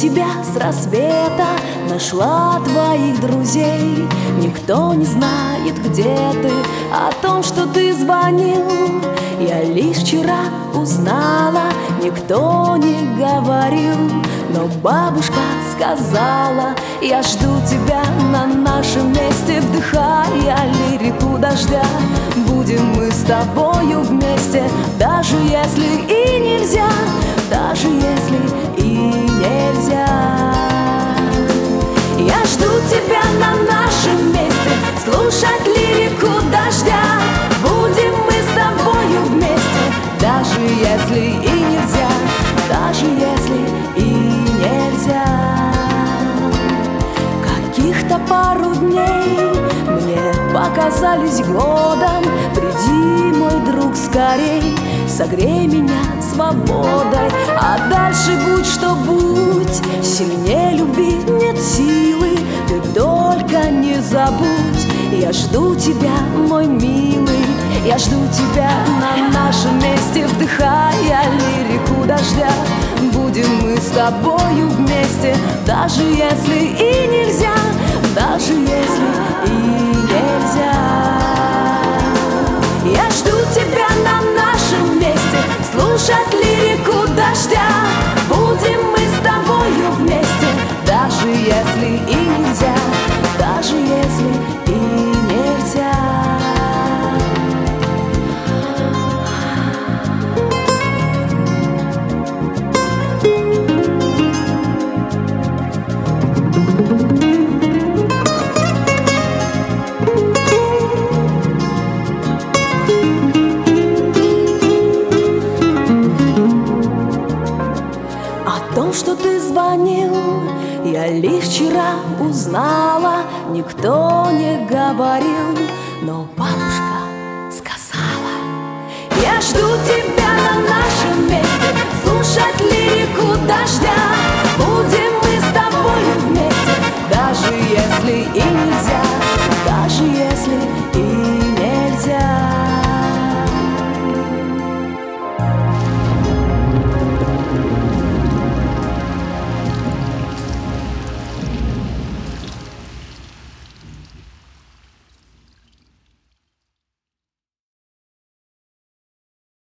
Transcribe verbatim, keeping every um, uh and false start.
тебя с рассвета, нашла твоих друзей. Никто не знает, где ты, о том, что ты звонил. Я лишь вчера узнала, никто не говорил, но бабушка сказала: я жду тебя на нашем месте, вдыхая лирику дождя. Будем мы с тобою вместе, даже если и нельзя, даже если и нельзя. Я жду тебя на нашем месте, слушать лирику дождя. Будем мы с тобою вместе, даже если и нельзя, даже если и нельзя. Каких-то пару дней мне показались годом. Приди, мой друг, скорей, согрей меня свободой. А дальше будь что будь, сильнее любви нет силы. Ты только не забудь, я жду тебя, мой милый. Я жду тебя на нашем месте, вдыхая лирику дождя. Будем мы с тобою вместе, даже если и нельзя, даже если и нельзя. Я жду тебя на нашем месте, слушать лирику дождя. Будем мы с тобою вместе, даже если и нельзя, даже если и нельзя. О том, что ты звонил, я лишь вчера узнала. Никто не говорил, но бабушка сказала: я жду тебя на нашем месте, слушать лирику дождя. Будем мы с тобою вместе, даже если и не